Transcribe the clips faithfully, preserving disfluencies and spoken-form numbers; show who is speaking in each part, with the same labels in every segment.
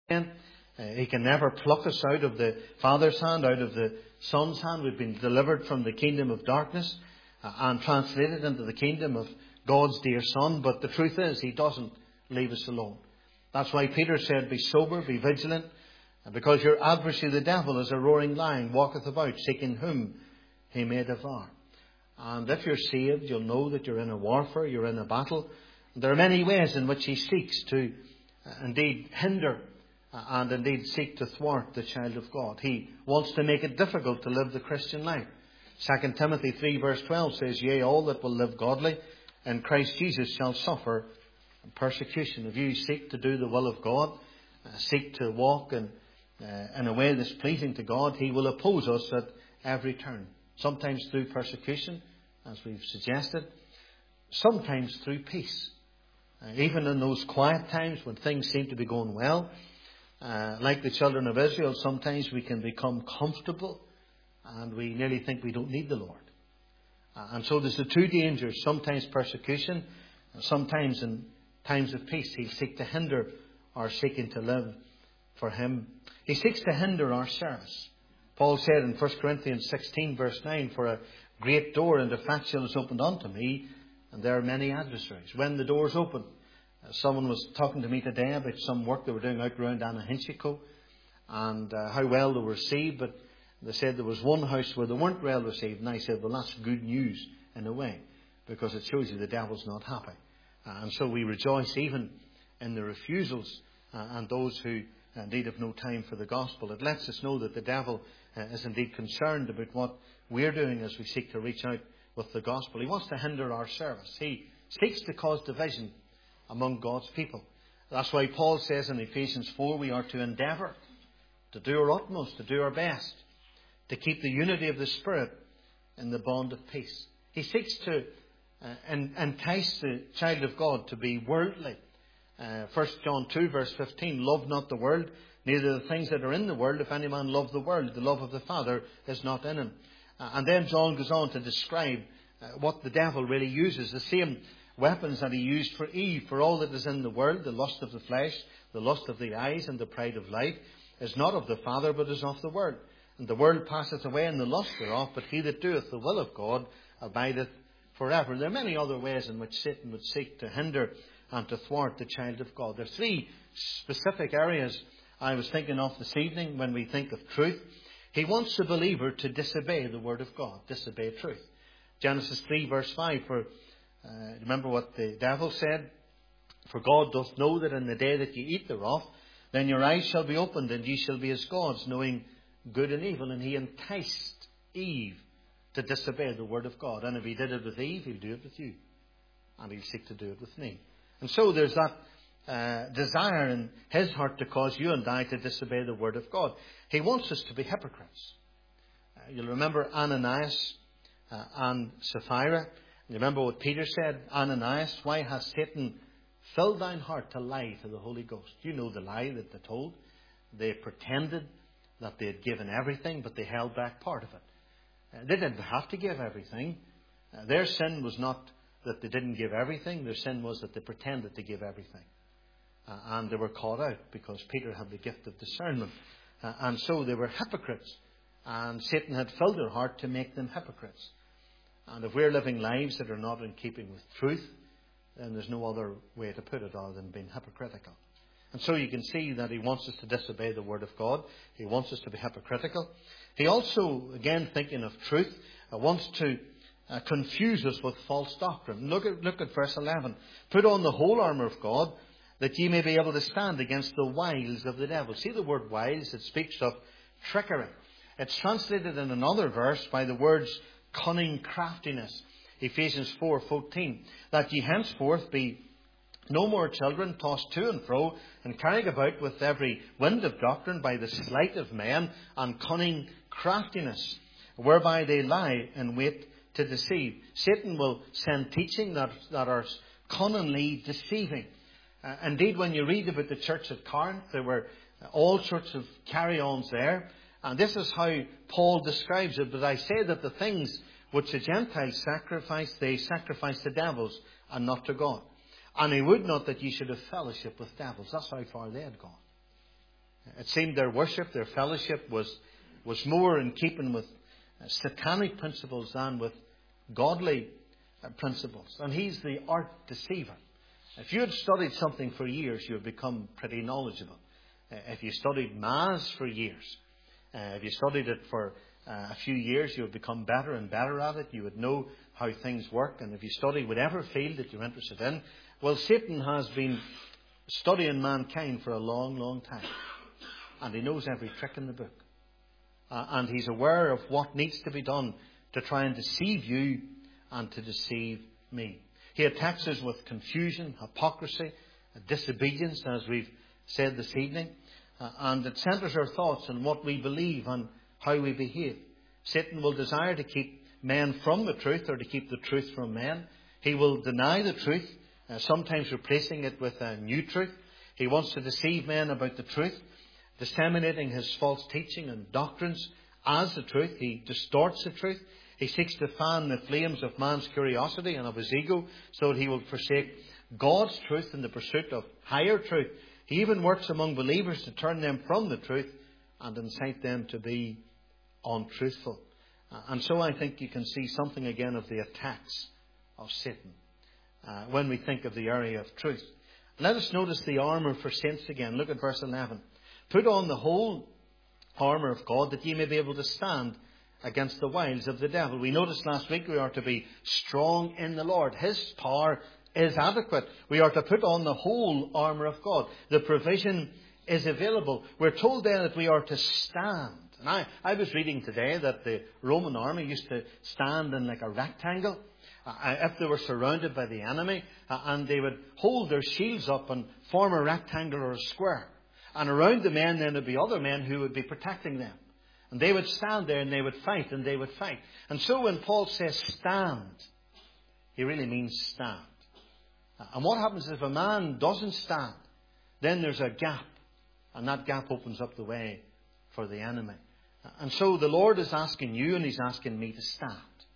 Speaker 1: again. Uh, he can never pluck us out of the Father's hand, out of the Son's hand. We've been delivered from the kingdom of darkness uh, and translated into the kingdom of God's dear Son. But the truth is, He doesn't leave us alone. That's why Peter said, be sober, be vigilant, because your adversary the devil is a roaring lion, walketh about, seeking whom he may devour. And if you're saved, you'll know that you're in a warfare, you're in a battle. There are many ways in which he seeks to uh, indeed hinder uh, and indeed seek to thwart the child of God. He wants to make it difficult to live the Christian life. Second Timothy three verse twelve says, yea, all that will live godly in Christ Jesus shall suffer persecution. If you seek to do the will of God, uh, seek to walk in, uh, in a way that's pleasing to God, He will oppose us at every turn. Sometimes through persecution, as we've suggested. Sometimes through peace. Uh, even in those quiet times when things seem to be going well, uh, like the children of Israel, sometimes we can become comfortable and we nearly think we don't need the Lord. Uh, and so there's the two dangers. Sometimes persecution, and sometimes in times of peace, He'll seek to hinder our seeking to live for Him. He seeks to hinder our service. Paul said in First Corinthians sixteen verse nine, for a great door and effectual is opened unto me, and there are many adversaries. When the door's open, uh, someone was talking to me today about some work they were doing out around Anahinchiko and uh, how well they were received, but they said there was one house where they weren't well received, and I said, well, that's good news in a way, because it shows you the devil's not happy. Uh, and so we rejoice even in the refusals uh, and those who indeed have no time for the gospel. It lets us know that the devil uh, is indeed concerned about what we're doing as we seek to reach out with the gospel. He wants to hinder our service. He seeks to cause division among God's people. That's why Paul says in Ephesians four, we are to endeavour to do our utmost, to do our best, to keep the unity of the Spirit in the bond of peace. He seeks to uh, entice the child of God to be worldly. Uh, First John two verse fifteen, love not the world, neither the things that are in the world. If any man love the world, the love of the Father is not in him. Uh, and then John goes on to describe uh, what the devil really uses. The same weapons that he used for Eve. For all that is in the world, the lust of the flesh, the lust of the eyes, and the pride of life, is not of the Father, but is of the world. And the world passeth away, and the lust thereof, but he that doeth the will of God abideth forever. There are many other ways in which Satan would seek to hinder and to thwart the child of God. There are three specific areas I was thinking of this evening when we think of truth. He wants the believer to disobey the word of God, disobey truth. Genesis three verse five, for uh, remember what the devil said? For God doth know that in the day that ye eat thereof, then your eyes shall be opened, and ye shall be as gods, knowing good and evil. And he enticed Eve to disobey the word of God. And if he did it with Eve, he'll do it with you. And he'll seek to do it with me. And so there's that uh, desire in his heart to cause you and I to disobey the word of God. He wants us to be hypocrites. Uh, you'll remember Ananias uh, and Sapphira. You remember what Peter said, Ananias, why has Satan filled thine heart to lie to the Holy Ghost? You know the lie that they told. They pretended that they had given everything, but they held back part of it. Uh, they didn't have to give everything. Uh, their sin was not that they didn't give everything. Their sin was that they pretended to give everything. Uh, and they were caught out because Peter had the gift of discernment. Uh, and so they were hypocrites. And Satan had filled their heart to make them hypocrites. And if we're living lives that are not in keeping with truth, then there's no other way to put it other than being hypocritical. And so you can see that he wants us to disobey the word of God. He wants us to be hypocritical. He also, again thinking of truth, uh, wants to uh, confuse us with false doctrine. Look at, look at verse eleven. Put on the whole armour of God, that ye may be able to stand against the wiles of the devil. See the word wiles? It speaks of trickery. It's translated in another verse by the words cunning craftiness. Ephesians four fourteen. That ye henceforth be no more children, tossed to and fro, and carried about with every wind of doctrine by the sleight of men and cunning craftiness, whereby they lie in wait to deceive. Satan will send teaching that, that are cunningly deceiving. Uh, indeed, when you read about the church at Corinth, there were all sorts of carry-ons there. And this is how Paul describes it. But I say that the things which the Gentiles sacrifice, they sacrifice to devils and not to God. And he would not that ye should have fellowship with devils. That's how far they had gone. It seemed their worship, their fellowship was, was more in keeping with satanic principles than with godly principles. And he's the art deceiver. If you had studied something for years, you would become pretty knowledgeable. If you studied maths for years, uh, if you studied it for uh, a few years, you would become better and better at it. You would know how things work. And if you study whatever field that you're interested in, well, Satan has been studying mankind for a long, long time. And he knows every trick in the book. Uh, and he's aware of what needs to be done to try and deceive you and to deceive me. He attacks us with confusion, hypocrisy, disobedience, as we've said this evening. Uh, and it centres our thoughts on what we believe and how we behave. Satan will desire to keep men from the truth or to keep the truth from men. He will deny the truth, uh, sometimes replacing it with a new truth. He wants to deceive men about the truth, disseminating his false teaching and doctrines as the truth. He distorts the truth. He seeks to fan the flames of man's curiosity and of his ego so that he will forsake God's truth in the pursuit of higher truth. He even works among believers to turn them from the truth and incite them to be untruthful. Uh, and so I think you can see something again of the attacks of Satan uh, when we think of the area of truth. Let us notice the armour for saints again. Look at verse eleven. Put on the whole armour of God that ye may be able to stand against the wiles of the devil. We noticed last week we are to be strong in the Lord. His power is adequate. We are to put on the whole armour of God. The provision is available. We're told then that we are to stand. And I, I was reading today that the Roman army used to stand in like a rectangle uh, if they were surrounded by the enemy, uh, and they would hold their shields up and form a rectangle or a square. And around the men then would be other men who would be protecting them. And they would stand there and they would fight and they would fight. And so when Paul says stand, he really means stand. And what happens if a man doesn't stand? Then there's a gap. And that gap opens up the way for the enemy. And so the Lord is asking you and He's asking me to stand.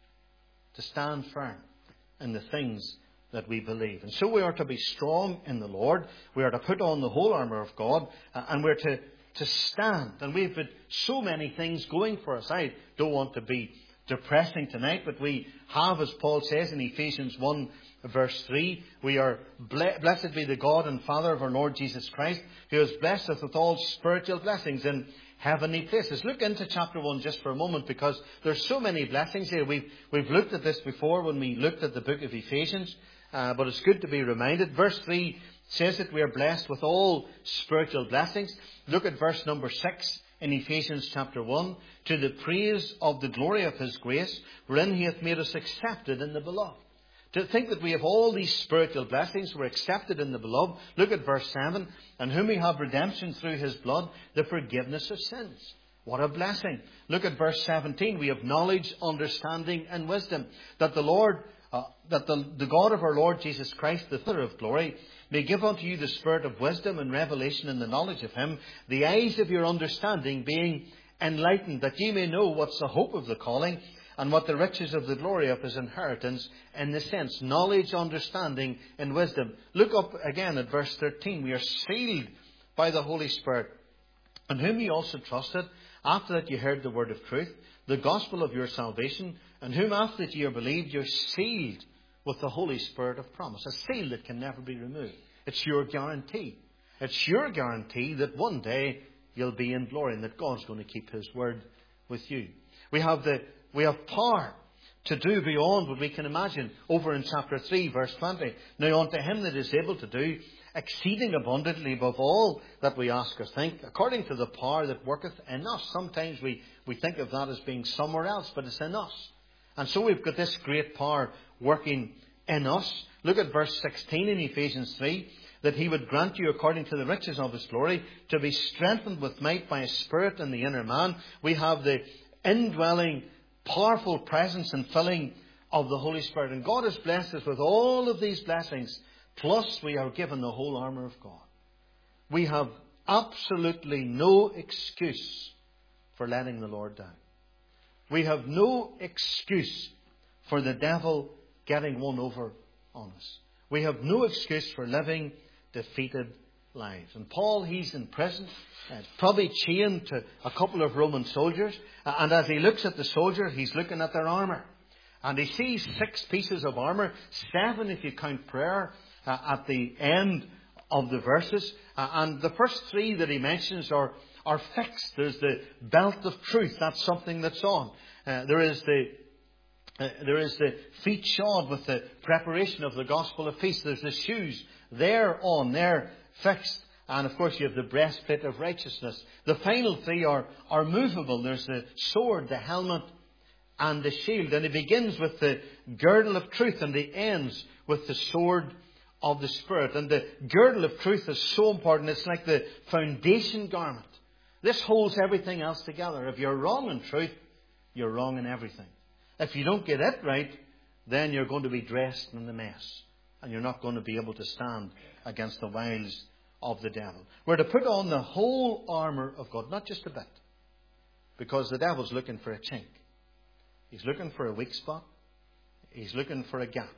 Speaker 1: To stand firm in the things that we believe. And so we are to be strong in the Lord. We are to put on the whole armour of God. And we're to To stand. And we've had so many things going for us. I don't want to be depressing tonight, but we have, as Paul says in Ephesians one verse three, we are blessed be the God and Father of our Lord Jesus Christ, who has blessed us with all spiritual blessings in heavenly places. Look into chapter one just for a moment, because there's so many blessings here. We've, we've looked at this before when we looked at the book of Ephesians, uh, but it's good to be reminded. Verse three says that we are blessed with all spiritual blessings. Look at verse number six in Ephesians chapter one. To the praise of the glory of His grace, wherein He hath made us accepted in the beloved. To think that we have all these spiritual blessings, we're accepted in the beloved. Look at verse seven. And whom we have redemption through His blood, the forgiveness of sins. What a blessing. Look at verse seventeen. We have knowledge, understanding and wisdom. That the Lord, uh, that the, the God of our Lord Jesus Christ, the Father of glory, may give unto you the spirit of wisdom and revelation in the knowledge of Him, the eyes of your understanding being enlightened, that ye may know what's the hope of the calling, and what the riches of the glory of His inheritance in the sense. Knowledge, understanding, and wisdom. Look up again at verse thirteen. We are sealed by the Holy Spirit, in whom ye also trusted, after that ye heard the word of truth, the gospel of your salvation, and whom after that ye are believed, you're sealed with the Holy Spirit of promise. A seal that can never be removed. It's your guarantee. It's your guarantee that one day you'll be in glory and that God's going to keep His word with you. We have the we have power to do beyond what we can imagine. Over in chapter three, verse twenty. Now unto Him that is able to do exceeding abundantly above all that we ask or think, according to the power that worketh in us. Sometimes we, we think of that as being somewhere else, but it's in us. And so we've got this great power working in us. Look at verse sixteen in Ephesians three. That He would grant you according to the riches of His glory to be strengthened with might by His Spirit in the inner man. We have the indwelling, powerful presence and filling of the Holy Spirit. And God has blessed us with all of these blessings. Plus we are given the whole armour of God. We have absolutely no excuse for letting the Lord down. We have no excuse for the devil getting one over on us. We have no excuse for living defeated lives. And Paul, he's in prison, uh, probably chained to a couple of Roman soldiers. Uh, and as he looks at the soldiers, he's looking at their armour. And he sees six pieces of armour, seven if you count prayer, uh, at the end of the verses. Uh, and the first three that he mentions are, are fixed. There's the belt of truth. That's something that's on. Uh, there is the uh, there is the feet shod with the preparation of the gospel of peace. There's the shoes. They're on. They're fixed. And of course you have the breastplate of righteousness. The final three are, are movable. There's the sword, the helmet, and the shield. And it begins with the girdle of truth and it ends with the sword of the Spirit. And the girdle of truth is so important. It's like the foundation garment. This holds everything else together. If you're wrong in truth, you're wrong in everything. If you don't get it right, then you're going to be dressed in the mess. And you're not going to be able to stand against the wiles of the devil. We're to put on the whole armour of God, not just a bit. Because the devil's looking for a chink. He's looking for a weak spot. He's looking for a gap.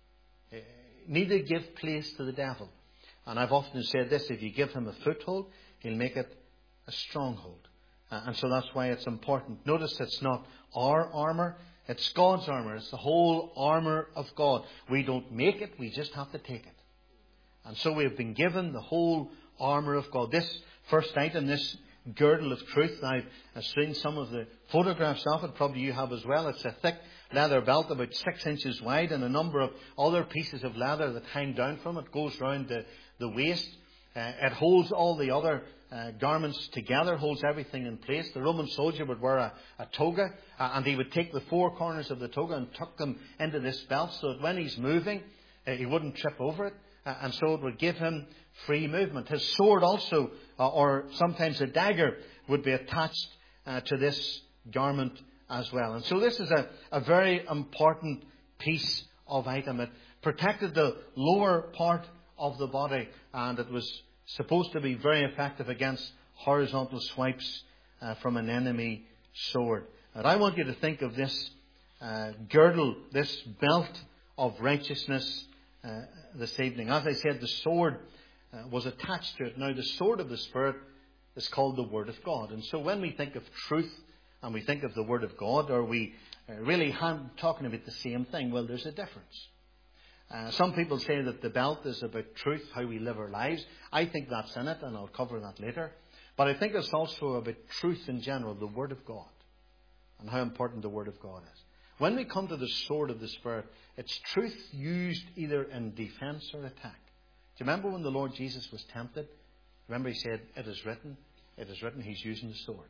Speaker 1: Neither give place to the devil. And I've often said this, if you give him a foothold, he'll make it a stronghold. Uh, and so that's why it's important. Notice it's not our armour, it's God's armour. It's the whole armour of God. We don't make it, we just have to take it. And so we have been given the whole armour of God. This first item, this girdle of truth, I've seen some of the photographs of it, probably you have as well. It's a thick leather belt about six inches wide and a number of other pieces of leather that hang down from it. Goes round the, the waist. Uh, it holds all the other uh, garments together, holds everything in place. The Roman soldier would wear a, a toga uh, and he would take the four corners of the toga and tuck them into this belt so that when he's moving, uh, he wouldn't trip over it. Uh, and so it would give him free movement. His sword also, uh, or sometimes a dagger, would be attached uh, to this garment as well. And so this is a, a very important piece of item. It protected the lower part of the body, and it was supposed to be very effective against horizontal swipes uh, from an enemy sword. And I want you to think of this uh, girdle, this belt of righteousness uh, this evening. As I said, the sword uh, was attached to it. Now, the sword of the Spirit is called the Word of God. And so when we think of truth and we think of the Word of God, are we really talking about the same thing? Well, there's a difference. Uh, some people say that the belt is about truth, how we live our lives. I think that's in it, and I'll cover that later. But I think it's also about truth in general, the Word of God, and how important the Word of God is. When we come to the sword of the Spirit, it's truth used either in defence or attack. Do you remember when the Lord Jesus was tempted? Remember he said, it is written, it is written, he's using the sword.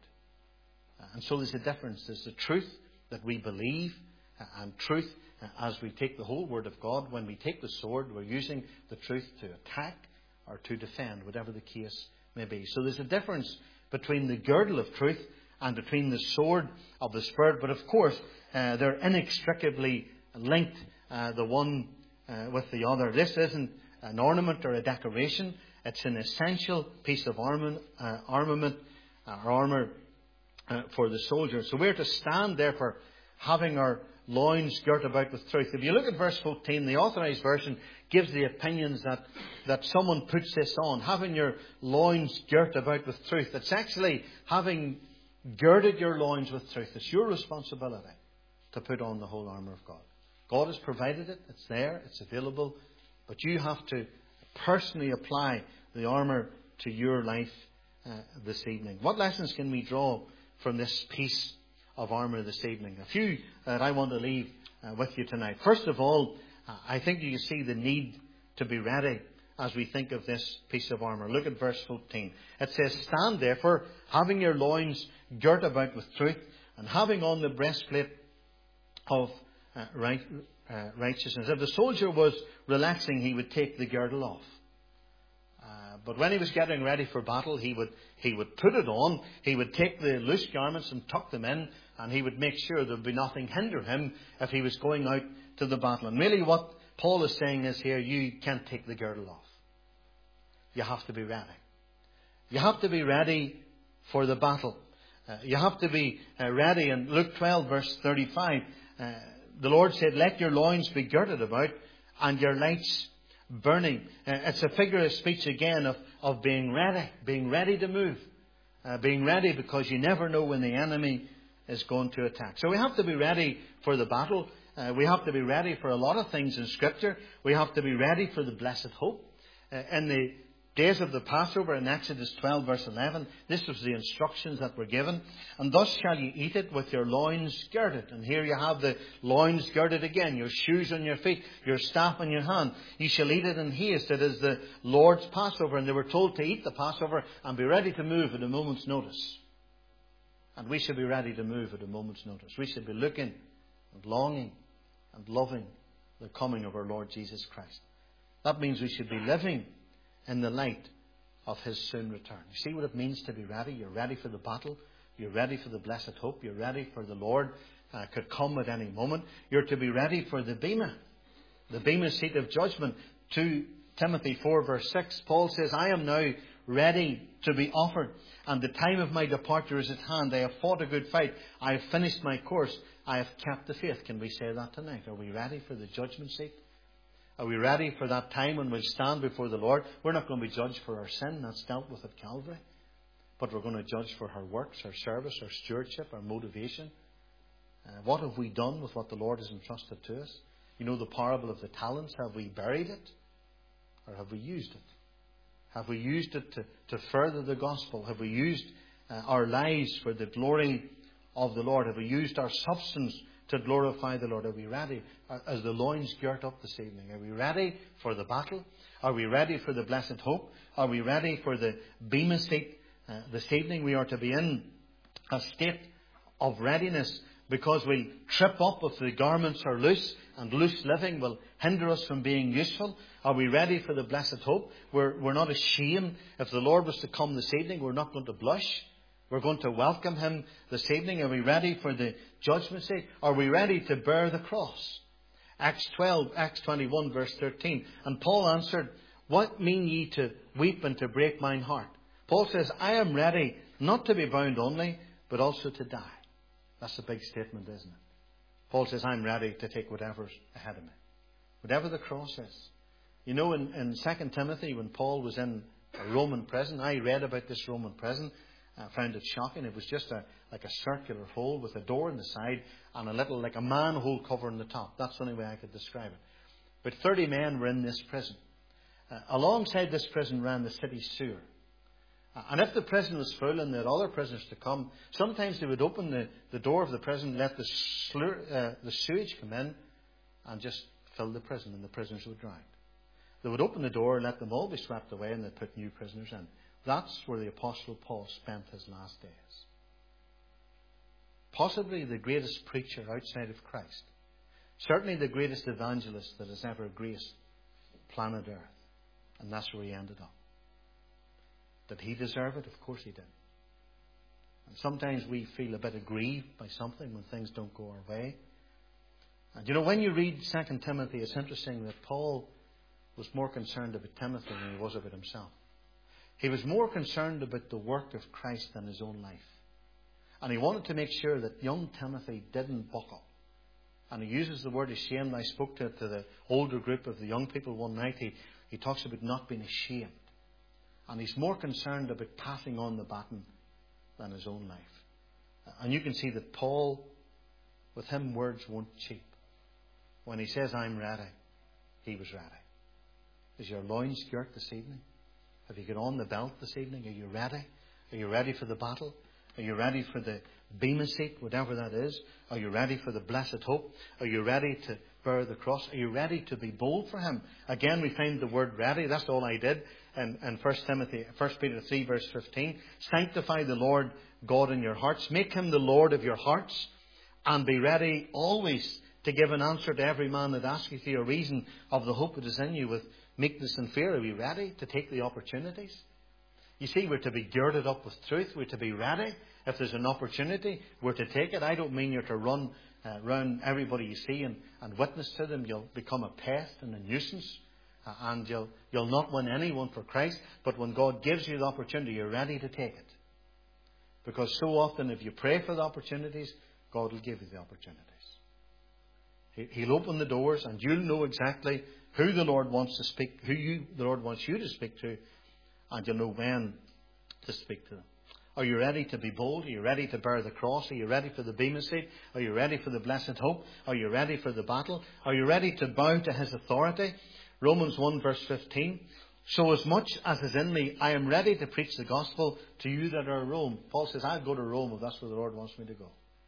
Speaker 1: Uh, and so there's a difference. There's the truth that we believe, uh, and truth uh, as we take the whole Word of God. When we take the sword, we're using the truth to attack or to defend, whatever the case may be. So there's a difference between the girdle of truth and between the sword of the Spirit. But of course, uh, they're inextricably linked, uh, the one uh, with the other. This isn't an ornament or a decoration. It's an essential piece of armament, uh, armament uh, or armour uh, for the soldier. So we're to stand, therefore, having our loins girt about with truth. If you look at verse fourteen, the Authorised Version gives the opinions that, that someone puts this on. Having your loins girt about with truth. It's actually having girded your loins with truth. It's your responsibility to put on the whole armour of God. God has provided it. It's there. It's available. But you have to personally apply the armour to your life uh, this evening. What lessons can we draw from this piece of armour this evening? A few that I want to leave uh, with you tonight. First of all, uh, I think you can see the need to be ready as we think of this piece of armour. Look at verse fourteen. It says, stand therefore, having your loins girt about with truth, and having on the breastplate of uh, right, uh, righteousness. If the soldier was relaxing, he would take the girdle off. Uh, but when he was getting ready for battle, he would he would put it on. He would take the loose garments and tuck them in, and he would make sure there would be nothing hinder him if he was going out to the battle. And really what Paul is saying is here, you can't take the girdle off. You have to be ready. You have to be ready for the battle. Uh, you have to be uh, ready. In Luke twelve, verse thirty-five, uh, the Lord said, let your loins be girded about and your lights burning. Uh, it's a figure of speech again of, of being ready, being ready to move, uh, being ready because you never know when the enemy is going to attack. So we have to be ready for the battle. Uh, we have to be ready for a lot of things in Scripture. We have to be ready for the blessed hope. Uh, in the days of the Passover in Exodus twelve verse eleven, this was the instructions that were given. And thus shall you eat it with your loins girded. And here you have the loins girded again, your shoes on your feet, your staff in your hand. You shall eat it in haste. It is the Lord's Passover. And they were told to eat the Passover and be ready to move at a moment's notice. And we should be ready to move at a moment's notice. We should be looking and longing and loving the coming of our Lord Jesus Christ. That means we should be living in the light of His soon return. You see what it means to be ready? You're ready for the battle. You're ready for the blessed hope. You're ready for the Lord uh, could come at any moment. You're to be ready for the bema, the bema seat of judgment. Two Timothy four verse six, Paul says, I am now ready to be offered, and the time of my departure is at hand. I have fought a good fight. I have finished my course. I have kept the faith. Can we say that tonight? Are we ready for the judgment seat? Are we ready for that time when we'll stand before the Lord? We're not going to be judged for our sin. That's dealt with at Calvary. But we're going to judge for our works, our service, our stewardship, our motivation. Uh, what have we done with what the Lord has entrusted to us? You know the parable of the talents. Have we buried it? Or have we used it? Have we used it to, to further the gospel? Have we used uh, our lives for the glory of the Lord? Have we used our substance to glorify the Lord? Are we ready? As the loins girt up this evening, are we ready for the battle? Are we ready for the blessed hope? Are we ready for the bema seat uh, this evening? We are to be in a state of readiness, because we trip up if the garments are loose, and loose living will hinder us from being useful. Are we ready for the blessed hope? We're, we're not ashamed. If the Lord was to come this evening, we're not going to blush. We're going to welcome Him this evening. Are we ready for the judgment seat? Are we ready to bear the cross? Acts twelve, Acts twenty-one verse thirteen. And Paul answered, what mean ye to weep and to break mine heart? Paul says, I am ready not to be bound only, but also to die. That's a big statement, isn't it? Paul says, I'm ready to take whatever's ahead of me. Whatever the cross is. You know, in, in Second Timothy, when Paul was in a Roman prison, I read about this Roman prison. I found it shocking. It was just a like a circular hole with a door on the side and a little, like a manhole cover on the top. That's the only way I could describe it. But thirty men were in this prison. Uh, alongside this prison ran the city sewer. Uh, and if the prison was full and there had other prisoners to come, sometimes they would open the, the door of the prison, let the, slur, uh, the sewage come in and just fill the prison, and the prisoners would drown. They would open the door and let them all be swept away, and they'd put new prisoners in. That's where the Apostle Paul spent his last days. Possibly the greatest preacher outside of Christ. Certainly the greatest evangelist that has ever graced planet Earth. And that's where he ended up. Did he deserve it? Of course he did. And sometimes we feel a bit aggrieved by something when things don't go our way. And you know, when you read Second Timothy, it's interesting that Paul was more concerned about Timothy than he was about himself. He was more concerned about the work of Christ than his own life. And he wanted to make sure that young Timothy didn't buckle. And he uses the word ashamed. I spoke to, to the older group of the young people one night. He, he talks about not being ashamed. And he's more concerned about passing on the baton than his own life. And you can see that Paul, with him, words weren't cheap. When he says, I'm ready, he was ready. Is your loins girt this evening? Have you got on the belt this evening? Are you ready? Are you ready for the battle? Are you ready for the bema seat, whatever that is? Are you ready for the blessed hope? Are you ready to bear the cross? Are you ready to be bold for Him? Again, we find the word ready. That's all I did in, in First Timothy, First Peter three, verse fifteen. Sanctify the Lord God in your hearts. Make Him the Lord of your hearts. And be ready always to give an answer to every man that asketh you a reason of the hope that is in you with meekness and fear. Are we ready to take the opportunities? You see, we're to be girded up with truth. We're to be ready. If there's an opportunity, we're to take it. I don't mean you're to run uh, around everybody you see and, and witness to them. You'll become a pest and a nuisance. Uh, and you'll, you'll not win anyone for Christ. But when God gives you the opportunity, you're ready to take it. Because so often, if you pray for the opportunities, God will give you the opportunities. He, he'll open the doors, and you'll know exactly who the Lord wants to speak, who you, the Lord wants you to speak to. and you'll know when to speak to them. Are you ready to be bold? Are you ready to bear the cross? Are you ready for the bema seat? Are you ready for the blessed hope? Are you ready for the battle? Are you ready to bow to His authority? Romans one verse fifteen. So as much as is in me, I am ready to preach the gospel to you that are in Rome. Paul says, I'll go to Rome if that's where the Lord wants me to go.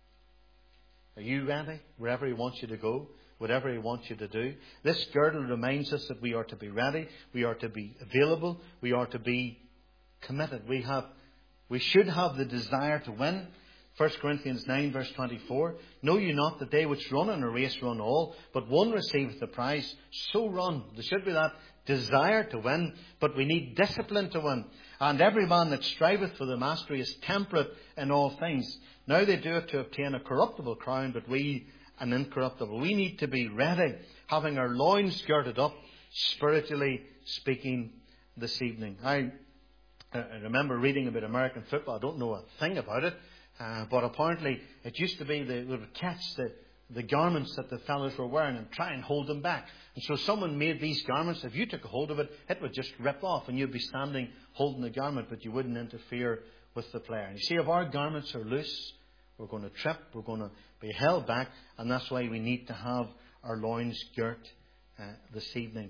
Speaker 1: Are you ready? Wherever He wants you to go, whatever He wants you to do. This girdle reminds us that we are to be ready. We are to be available. We are to be committed. We have We should have the desire to win. First Corinthians nine verse twenty-four. Know you not that they which run in a race run all, but one receiveth the prize. So run. There should be that desire to win, but we need discipline to win. And every man that striveth for the mastery is temperate in all things. Now they do it to obtain a corruptible crown, but we an incorruptible. We need to be ready, having our loins girded up, spiritually speaking, this evening. I I remember reading about American football. I don't know a thing about it. Uh, but apparently it used to be they would catch the, the garments that the fellows were wearing and try and hold them back. And so someone made these garments. If you took a hold of it, it would just rip off and you'd be standing holding the garment, but you wouldn't interfere with the player. And you see, if our garments are loose, we're going to trip, we're going to be held back. And that's why we need to have our loins girt uh, this evening.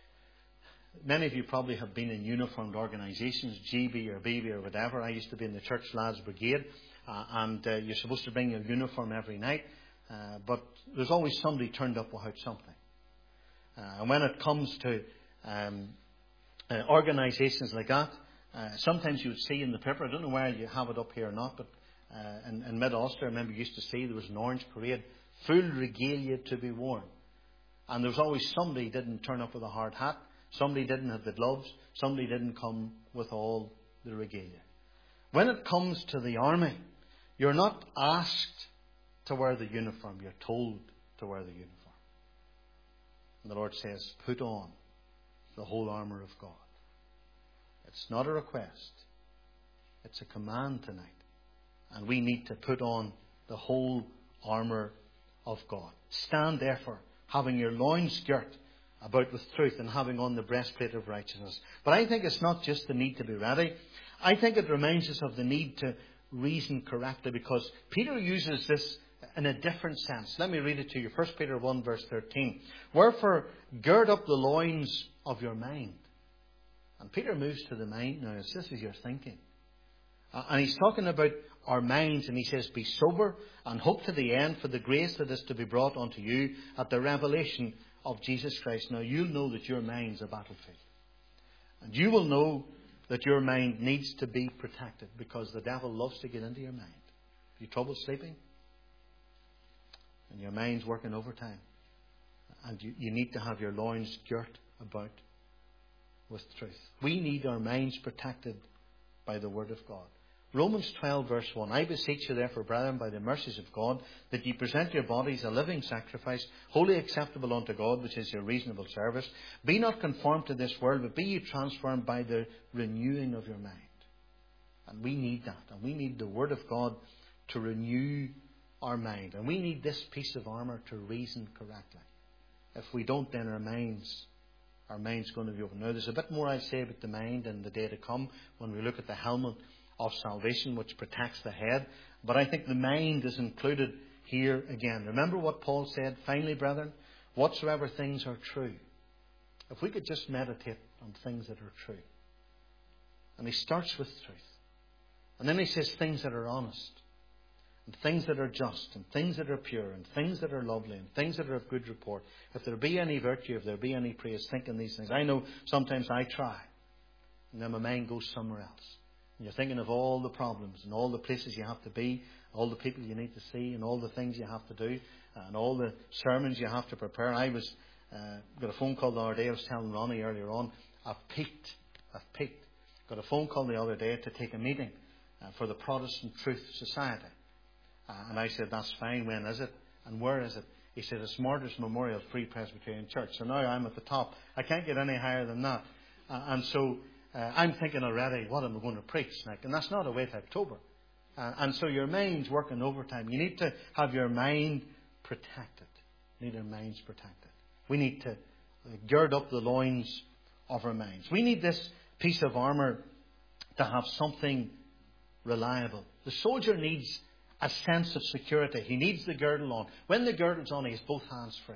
Speaker 1: Many of you probably have been in uniformed organisations, G B or B B or whatever. I used to be in the Church Lads Brigade, uh, and uh, you're supposed to bring your uniform every night, uh, but there's always somebody turned up without something. Uh, and when it comes to um, uh, organisations like that, uh, sometimes you would see in the paper, I don't know where you have it up here or not, but uh, in, in Mid-Ulster, I remember you used to see there was an orange parade, full regalia to be worn. And there was always somebody didn't turn up with a hard hat. Somebody didn't have the gloves. Somebody didn't come with all the regalia. When it comes to the army, you're not asked to wear the uniform. You're told to wear the uniform. And the Lord says, put on the whole armour of God. It's not a request. It's a command tonight. And we need to put on the whole armour of God. Stand therefore, having your loins girt about with truth, and having on the breastplate of righteousness. But I think it's not just the need to be ready. I think it reminds us of the need to reason correctly, because Peter uses this in a different sense. Let me read it to you. First Peter one verse thirteen. Wherefore gird up the loins of your mind. And Peter moves to the mind now. This is your thinking. Uh, and he's talking about our minds, and he says, be sober and hope to the end for the grace that is to be brought unto you at the revelation of Jesus Christ. Now you'll know that your mind's a battlefield. And you will know that your mind needs to be protected, because the devil loves to get into your mind. Have you trouble sleeping? And your mind's working overtime. And you, you need to have your loins girt about with truth. We need our minds protected by the Word of God. Romans twelve verse one. I beseech you therefore, brethren, by the mercies of God, that ye present your bodies a living sacrifice, wholly acceptable unto God, which is your reasonable service. Be not conformed to this world, but be ye transformed by the renewing of your mind. And we need that. And we need the Word of God to renew our mind. And we need this piece of armour to reason correctly. If we don't, then our minds, our mind's going to be open. Now, there's a bit more I say about the mind in the day to come when we look at the helmet of salvation, which protects the head. But I think the mind is included here again. Remember what Paul said, finally, brethren, whatsoever things are true. If we could just meditate on things that are true. And he starts with truth. And then he says things that are honest, and things that are just, and things that are pure, and things that are lovely, and things that are of good report. If there be any virtue, if there be any praise, think in these things. I know sometimes I try, and then my mind goes somewhere else. And you're thinking of all the problems, and all the places you have to be, all the people you need to see, and all the things you have to do, and all the sermons you have to prepare. I was uh, got a phone call the other day. I was telling Ronnie earlier on, I've peaked. I've peaked. Got a phone call the other day to take a meeting uh, for the Protestant Truth Society. Uh, and I said, that's fine. When is it? And where is it? He said, it's Martyrs Memorial Free Presbyterian Church. So now I'm at the top. I can't get any higher than that. Uh, and so uh, I'm thinking already, what am I going to preach? Like, and that's not a wait October. Uh, and so your mind's working overtime. You need to have your mind protected. You need our minds protected. We need to gird up the loins of our minds. We need this piece of armour to have something reliable. The soldier needs a sense of security. He needs the girdle on. When the girdle's on, he has both hands free.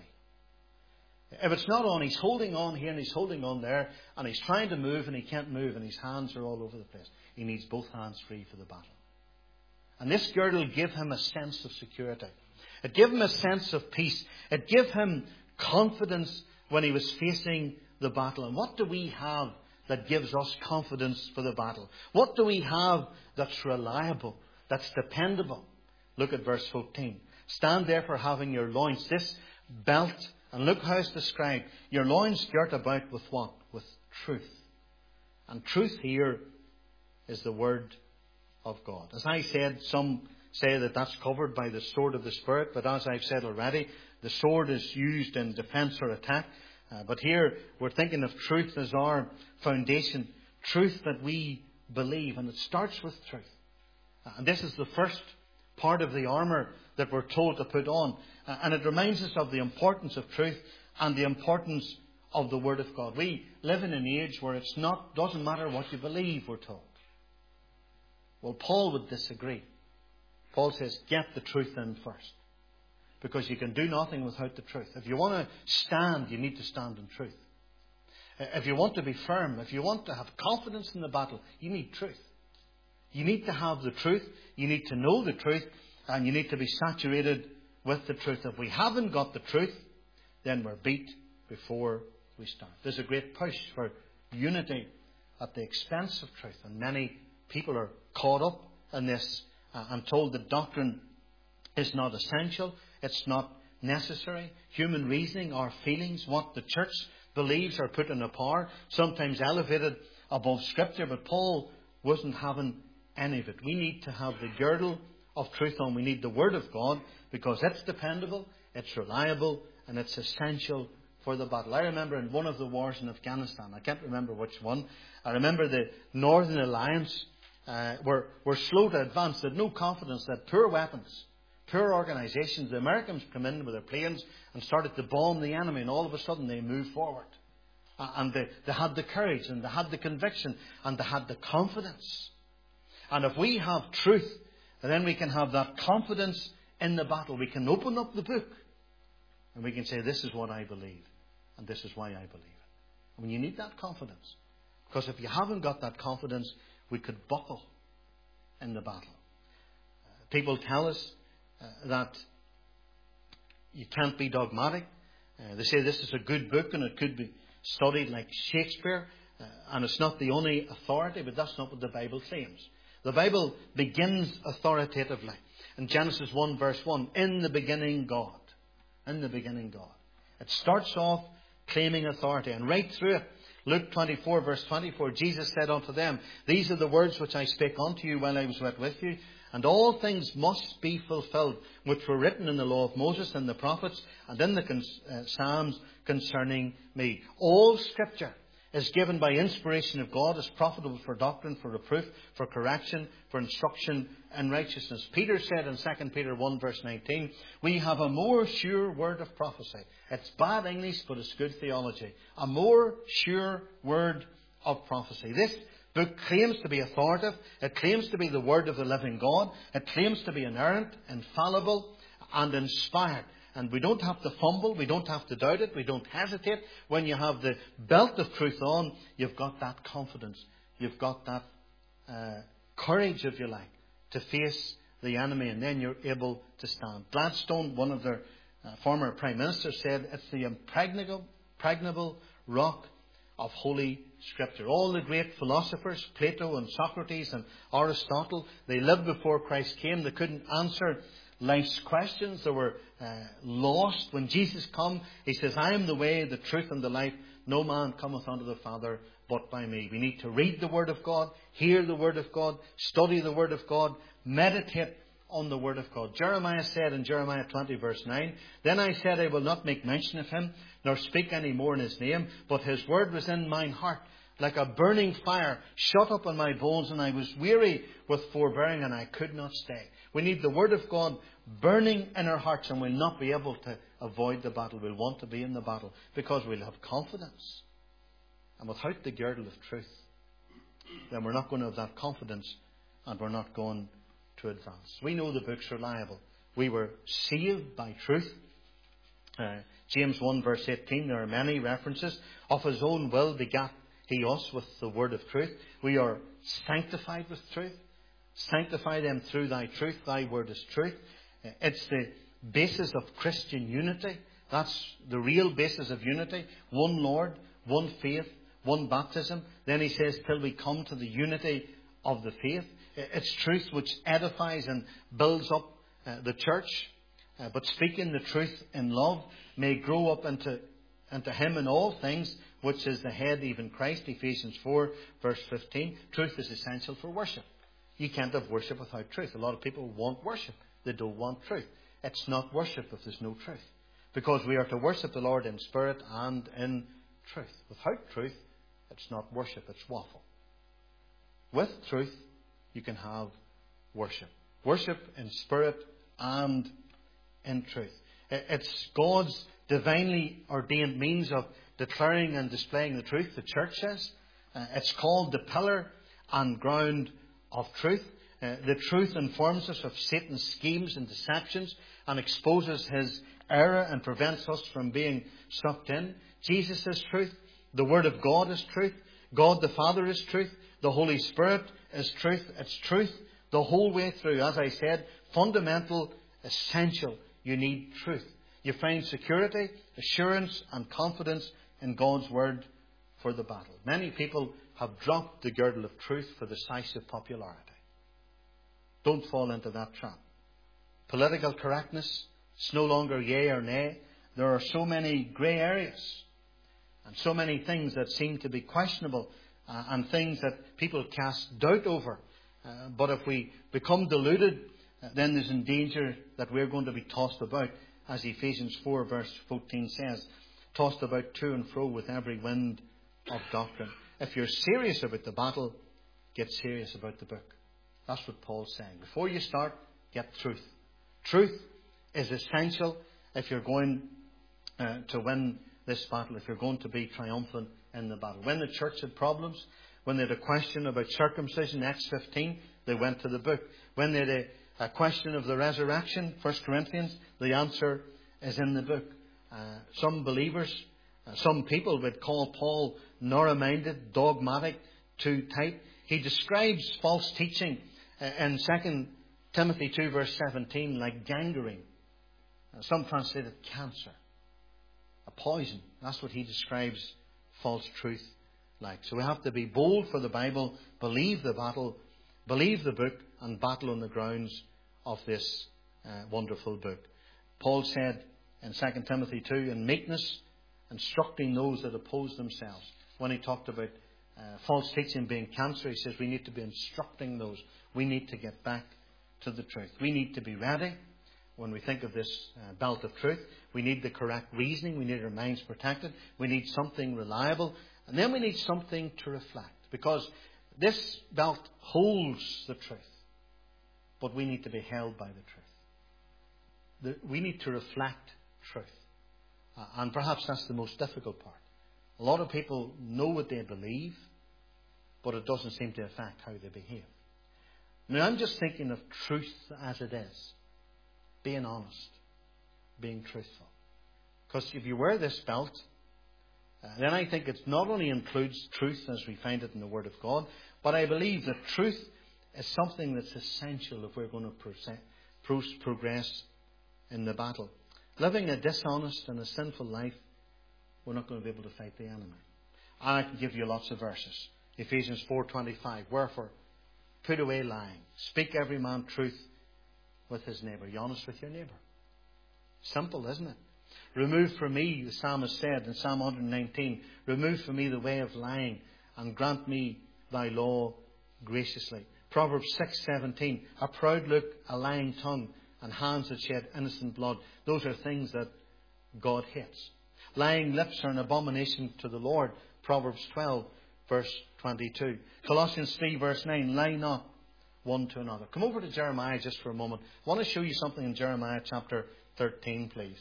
Speaker 1: If it's not on, he's holding on here and he's holding on there, and he's trying to move and he can't move, and his hands are all over the place. He needs both hands free for the battle. And this girdle gave him a sense of security. It gave him a sense of peace. It gave him confidence when he was facing the battle. And what do we have that gives us confidence for the battle? What do we have that's reliable, that's dependable? Look at verse fourteen. Stand therefore having your loins, this belt, and look how it's described. Your loins girt about with what? With truth. And truth here is the word of God. As I said, some say that that's covered by the sword of the Spirit, but as I've said already, the sword is used in defence or attack. Uh, but here we're thinking of truth as our foundation, truth that we believe, and it starts with truth. Uh, and this is the first part of the armour that we're told to put on. Uh, and it reminds us of the importance of truth and the importance of the Word of God. We live in an age where it's not doesn't matter what you believe, we're told. Well, Paul would disagree. Paul says, get the truth in first. Because you can do nothing without the truth. If you want to stand, you need to stand in truth. If you want to be firm, if you want to have confidence in the battle, you need truth. You need to have the truth. You need to know the truth. And you need to be saturated with the truth. If we haven't got the truth, then we're beat before we start. There's a great push for unity at the expense of truth. And many people are caught up in this uh, and told that doctrine is not essential. It's not necessary. Human reasoning, our feelings, what the church believes are put in a power, sometimes elevated above Scripture. But Paul wasn't having any of it. We need to have the girdle of truth on. We need the Word of God because it's dependable, it's reliable, and it's essential for the battle. I remember in one of the wars in Afghanistan, I can't remember which one, I remember the Northern Alliance uh, were, were slow to advance. They had no confidence. They had poor weapons, poor organisations. The Americans come in with their planes and started to bomb the enemy, and all of a sudden they moved forward. Uh, and they, they had the courage, and they had the conviction, and they had the confidence. And if we have truth, then we can have that confidence in the battle. We can open up the book and we can say, this is what I believe, and this is why I believe it. And you need that confidence. Because if you haven't got that confidence, we could buckle in the battle. Uh, people tell us uh, that you can't be dogmatic. Uh, they say this is a good book and it could be studied like Shakespeare. Uh, and it's not the only authority, but that's not what the Bible claims. The Bible begins authoritatively. In Genesis one verse one, in the beginning God. In the beginning God. It starts off claiming authority. And right through it, Luke twenty-four verse twenty-four, Jesus said unto them, these are the words which I spake unto you while I was yet with you. And all things must be fulfilled, which were written in the law of Moses and the prophets, and in the cons- uh, Psalms concerning me. All Scripture is given by inspiration of God, is profitable for doctrine, for reproof, for correction, for instruction in righteousness. Peter said in Second Peter one verse nineteen, we have a more sure word of prophecy. It's bad English, but it's good theology. A more sure word of prophecy. This book claims to be authoritative. It claims to be the word of the living God. It claims to be inerrant, infallible, and inspired. And we don't have to fumble. We don't have to doubt it. We don't hesitate. When you have the belt of truth on, you've got that confidence. You've got that uh, courage, if you like, to face the enemy. And then you're able to stand. Gladstone, one of their uh, former prime ministers, said it's the impregnable, impregnable rock of Holy Scripture. All the great philosophers, Plato and Socrates and Aristotle, they lived before Christ came. They couldn't answer life's questions. They were uh, lost. When Jesus come, He says, I am the way, the truth and the life. No man cometh unto the Father but by me. We need to read the Word of God, hear the Word of God, study the Word of God, meditate on the Word of God. Jeremiah said in Jeremiah twenty verse nine, then I said, I will not make mention of Him, nor speak any more in His name, but His word was in mine heart, like a burning fire, shut up in my bones, and I was weary with forbearing, and I could not stay. We need the Word of God burning in our hearts, and we'll not be able to avoid the battle. We'll want to be in the battle because we'll have confidence. And without the girdle of truth, then we're not going to have that confidence and we're not going to advance. We know the book's reliable. We were saved by truth. Uh, James one verse eighteen, there are many references. Of his own will begat he us with the word of truth. We are sanctified with truth. Sanctify them through thy truth. Thy word is truth. Uh, it's the basis of Christian unity. That's the real basis of unity. One Lord, one faith, one baptism. Then he says, till we come to the unity of the faith. It's truth which edifies and builds up uh, the church. Uh, but speaking the truth in love may grow up into, into him in all things, which is the head, even Christ. Ephesians four verse fifteen. Truth is essential for worship. You can't have worship without truth. A lot of people want worship. They don't want truth. It's not worship if there's no truth. Because we are to worship the Lord in spirit and in truth. Without truth, it's not worship, it's waffle. With truth, you can have worship. Worship in spirit and in truth. It's God's divinely ordained means of declaring and displaying the truth, the church says. Uh, it's called the pillar and ground of truth. Uh, the truth informs us of Satan's schemes and deceptions and exposes his error and prevents us from being sucked in. Jesus is truth. The Word of God is truth. God the Father is truth. The Holy Spirit is truth. It's truth the whole way through. As I said, fundamental, essential. You need truth. You find security, assurance and confidence in God's Word for the battle. Many people have dropped the girdle of truth for decisive popularity. Don't fall into that trap. Political correctness, it's no longer yea or nay. There are so many grey areas and so many things that seem to be questionable uh, and things that people cast doubt over. Uh, but if we become deluded, uh, then there's in danger that we're going to be tossed about, as Ephesians four verse fourteen says, tossed about to and fro with every wind of doctrine. If you're serious about the battle, get serious about the book. That's what Paul's saying. Before you start, get truth. Truth is essential if you're going uh, to win this battle, if you're going to be triumphant in the battle. When the church had problems, when they had a question about circumcision, Acts fifteen, they went to the book. When they had a, a question of the resurrection, First Corinthians, the answer is in the book. Uh, some believers, uh, some people would call Paul narrow-minded, dogmatic, too tight. He describes false teaching uh, in Second Timothy two verse seventeen like gangrene. Uh, some translate it cancer. A poison. That's what he describes false truth like. So we have to be bold for the Bible, believe the battle, believe the book, and battle on the grounds of this uh, wonderful book. Paul said in Second Timothy two, in meekness, instructing those that oppose themselves. When he talked about uh, false teaching being cancer, he says we need to be instructing those. We need to get back to the truth. We need to be ready when we think of this uh, belt of truth. We need the correct reasoning. We need our minds protected. We need something reliable. And then we need something to reflect. Because this belt holds the truth. But we need to be held by the truth. The, we need to reflect truth. Uh, and perhaps that's the most difficult part. A lot of people know what they believe, but it doesn't seem to affect how they behave. Now, I'm just thinking of truth as it is. Being honest. Being truthful. Because if you wear this belt, uh, then I think it not only includes truth as we find it in the Word of God, but I believe that truth is something that's essential if we're going to progress in the battle. Living a dishonest and a sinful life, we're not going to be able to fight the enemy. And I can give you lots of verses. Ephesians four twenty-five. Wherefore, put away lying. Speak every man truth with his neighbour. Be honest with your neighbour. Simple, isn't it? Remove from me, the psalmist said in Psalm one nineteen, remove from me the way of lying and grant me thy law graciously. Proverbs six seventeen. A proud look, a lying tongue, and hands that shed innocent blood. Those are things that God hates. Lying lips are an abomination to the Lord. Proverbs twelve verse twenty-two. Colossians three verse nine. Lie not one to another. Come over to Jeremiah just for a moment. I want to show you something in Jeremiah chapter thirteen, please.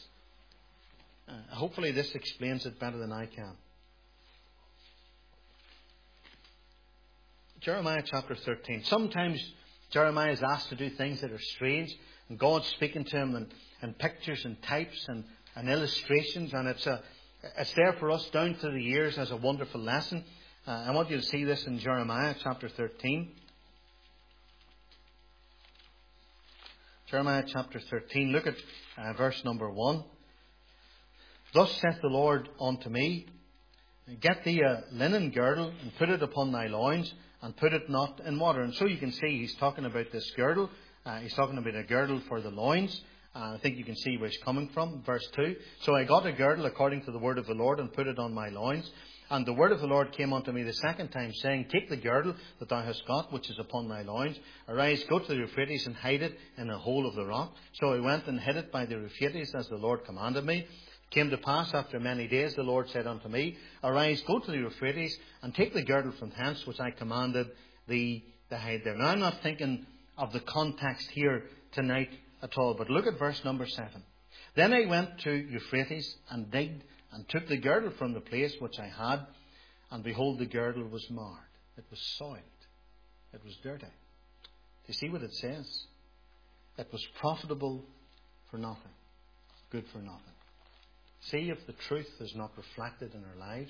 Speaker 1: Uh, hopefully this explains it better than I can. Jeremiah chapter thirteen. Sometimes Jeremiah is asked to do things that are strange, and God's speaking to him in, in pictures and types and, and illustrations, and it's a it's there for us down through the years as a wonderful lesson. Uh, I want you to see this in Jeremiah chapter thirteen. Jeremiah chapter thirteen. Look at uh, verse number one. Thus saith the Lord unto me, get thee a linen girdle, and put it upon thy loins, and put it not in water. And so you can see he's talking about this girdle. Uh, he's talking about a girdle for the loins. Uh, I think you can see where he's coming from. Verse two. So I got a girdle according to the word of the Lord, and put it on my loins. And the word of the Lord came unto me the second time, saying, take the girdle that thou hast got, which is upon thy loins. Arise, go to the Euphrates, and hide it in a hole of the rock. So I went and hid it by the Euphrates, as the Lord commanded me. Came to pass after many days, the Lord said unto me, arise, go to the Euphrates, and take the girdle from hence, which I commanded thee to hide there. Now I'm not thinking of the context here tonight at all, but look at verse number seven. Then I went to Euphrates, and digged, and took the girdle from the place which I had, and behold, the girdle was marred. It was soiled. It was dirty. Do you see what it says? It was profitable for nothing, good for nothing. See, if the truth is not reflected in our lives,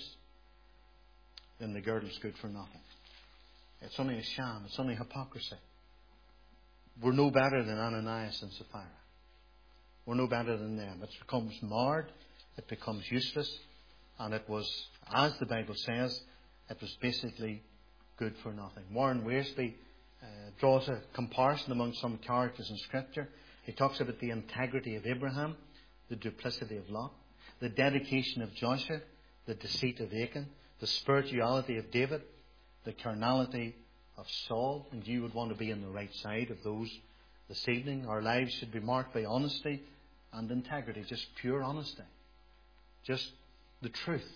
Speaker 1: then the girdle is good for nothing. It's only a sham. It's only hypocrisy. We're no better than Ananias and Sapphira. We're no better than them. It becomes marred. It becomes useless. And it was, as the Bible says, it was basically good for nothing. Warren Wiersbe uh, draws a comparison among some characters in Scripture. He talks about the integrity of Abraham, the duplicity of Lot, the dedication of Joshua, the deceit of Achan, the spirituality of David, the carnality of Saul. And you would want to be on the right side of those this evening. Our lives should be marked by honesty and integrity, just pure honesty, just the truth.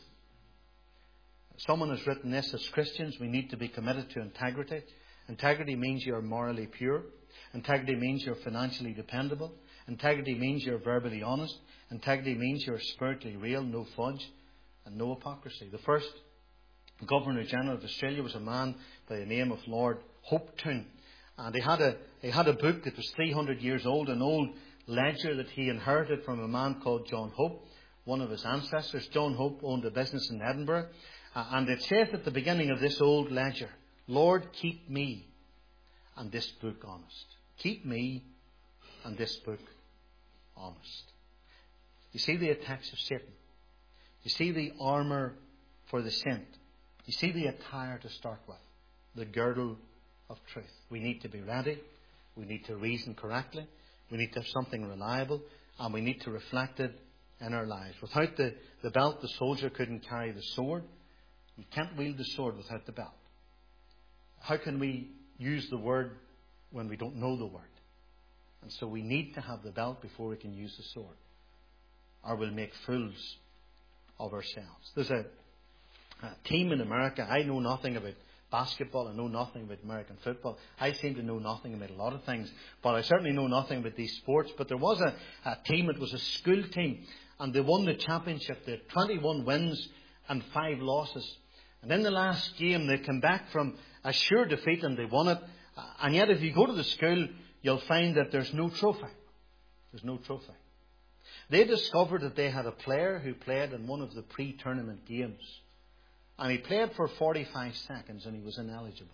Speaker 1: Someone has written this: as Christians, we need to be committed to integrity. Integrity means you're morally pure. Integrity means you're financially dependable. Integrity means you're verbally honest. Integrity means you're spiritually real, no fudge and no hypocrisy. The first Governor General of Australia was a man by the name of Lord Hopetoun. And he had a, he had a book that was three hundred years old, an old ledger that he inherited from a man called John Hope, one of his ancestors. John Hope owned a business in Edinburgh. Uh, and it says at the beginning of this old ledger, Lord, keep me and this book honest. Keep me and this book honest. You see the attacks of Satan. You see the armour for the saint. You see the attire to start with. The girdle of truth. We need to be ready. We need to reason correctly. We need to have something reliable. And we need to reflect it in our lives. Without the, the belt, the soldier couldn't carry the sword. You can't wield the sword without the belt. How can we use the word when we don't know the word? And so we need to have the belt before we can use the sword, or we'll make fools of ourselves. There's a, a team in America. I know nothing about basketball. I know nothing about American football. I seem to know nothing about a lot of things, but I certainly know nothing about these sports. But there was a, a team. It was a school team, and they won the championship. They had twenty-one wins and five losses. And in the last game, they came back from a sure defeat and they won it. And yet, if you go to the school, you'll find that there's no trophy. There's no trophy. They discovered that they had a player who played in one of the pre-tournament games. And he played for forty-five seconds and he was ineligible.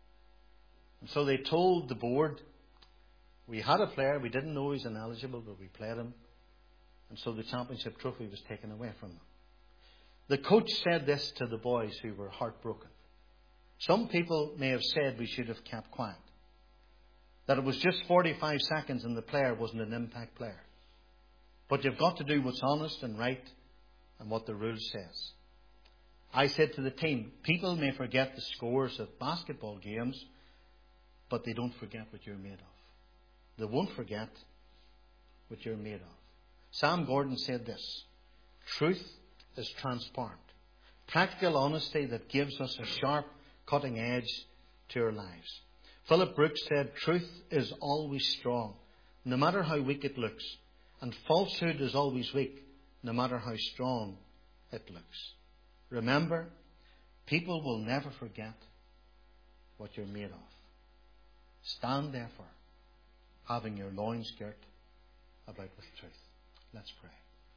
Speaker 1: And so they told the board, we had a player, we didn't know he was ineligible, but we played him. And so the championship trophy was taken away from them. The coach said this to the boys who were heartbroken. Some people may have said we should have kept quiet. That it was just forty-five seconds and the player wasn't an impact player. But you've got to do what's honest and right and what the rule says. I said to the team, people may forget the scores of basketball games, but they don't forget what you're made of. They won't forget what you're made of. Sam Gordon said this: truth is transparent. Practical honesty that gives us a sharp, cutting edge to our lives. Philip Brooks said, truth is always strong, no matter how weak it looks. And falsehood is always weak, no matter how strong it looks. Remember, people will never forget what you're made of. Stand therefore, having your loins girt about with truth. Let's pray.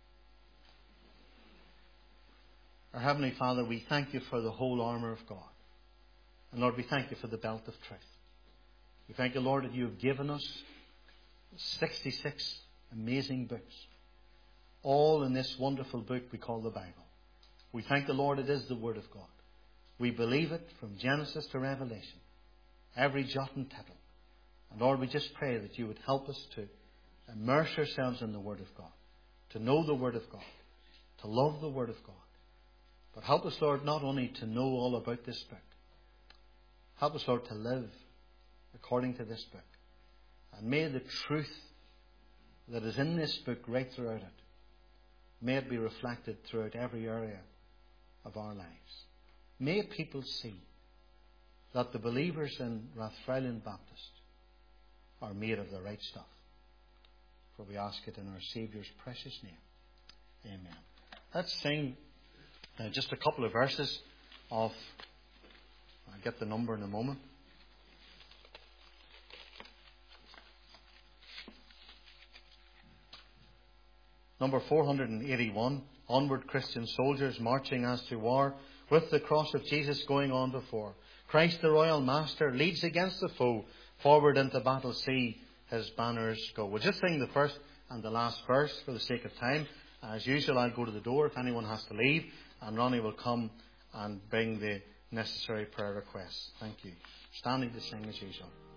Speaker 1: Our Heavenly Father, we thank you for the whole armour of God. And Lord, we thank you for the belt of truth. We thank you, Lord, that you have given us sixty-six amazing books, all in this wonderful book we call the Bible. We thank the Lord, it is the Word of God. We believe it from Genesis to Revelation, every jot and tittle. And Lord, we just pray that you would help us to immerse ourselves in the Word of God, to know the Word of God, to love the Word of God. But help us, Lord, not only to know all about this book. Help us, Lord, to live according to this book. And may the truth that is in this book right throughout it, may it be reflected throughout every area of our lives. May people see that the believers in Rathfriland Baptist are made of the right stuff. For we ask it in our Saviour's precious name. Amen. Let's sing uh, just a couple of verses of, I'll get the number in a moment. Number four hundred eighty-one, Onward Christian soldiers marching as to war, with the cross of Jesus going on before. Christ the Royal Master leads against the foe, forward into battle see his banners go. We'll just sing the first and the last verse for the sake of time. As usual, I'll go to the door if anyone has to leave, and Ronnie will come and bring the necessary prayer requests. Thank you. Standing to sing as usual.